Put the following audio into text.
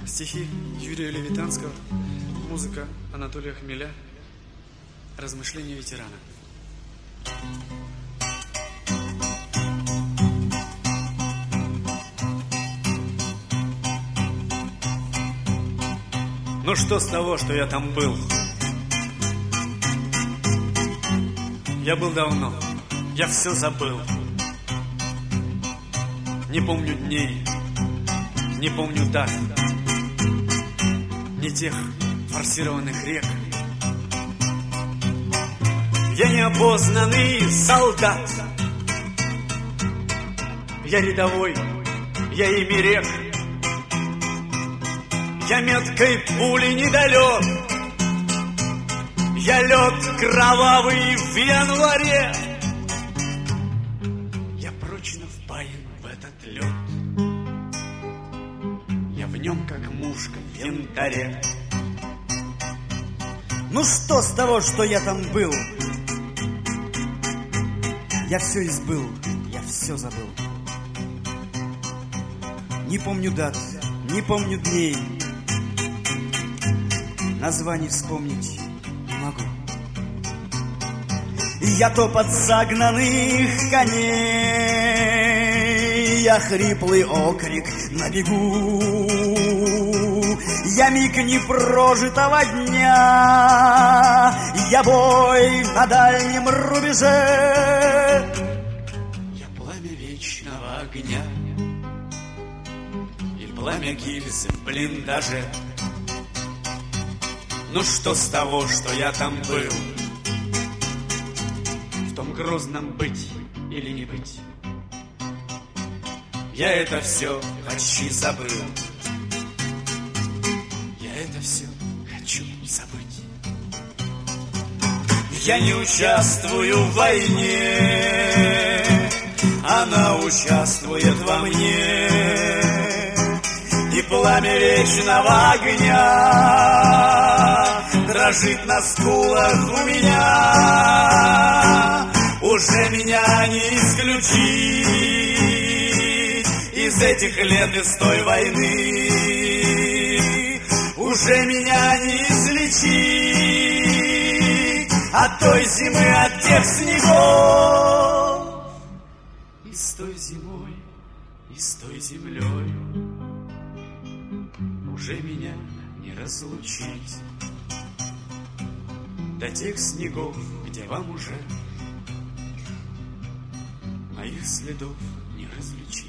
Стихи Юрия Левитанского, музыка Анатолия Хмеля, размышления ветерана. Ну что с того, что я там был? Я был давно, я все забыл. Не помню дней, не помню дат, ни тех форсированных рек. Я неопознанный солдат, я рядовой, я ими рек. Я меткой пули недалек, я лед кровавый в январе. Я прочно впаян в этот лед, я в нем как мушка в янтаре. Ну что с того, что я там был? Я все избыл, я все забыл. Не помню дат, не помню дней, названий вспомнить не могу. Я топот загнанных коней, я хриплый окрик на бегу, я миг непрожитого дня, я бой на дальнем рубеже. Я пламя вечного огня и пламя гильзы в блиндаже. Ну что с того, что я там был? В том грозном быть или не быть, я это все почти забыл. Я это все хочу забыть. Я не участвую в войне, она участвует во мне. И пламя вечного огня дрожит на скулах у меня. Уже меня не исключить из этих лет, из той войны. Уже меня не излечить от той зимы, от тех снегов. И с той зимой, и с той землей уже меня не разлучить. До тех снегов, где вам уже моих следов не различить.